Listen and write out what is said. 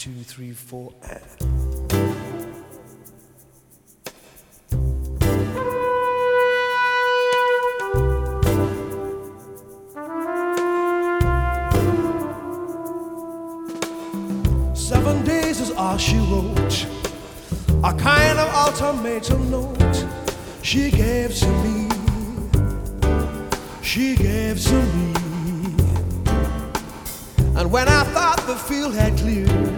2, 3, 4, and. Seven days is all she wrote, a kind of ultimatum note she gave to me, she gave to me. And when I thought the field had cleared,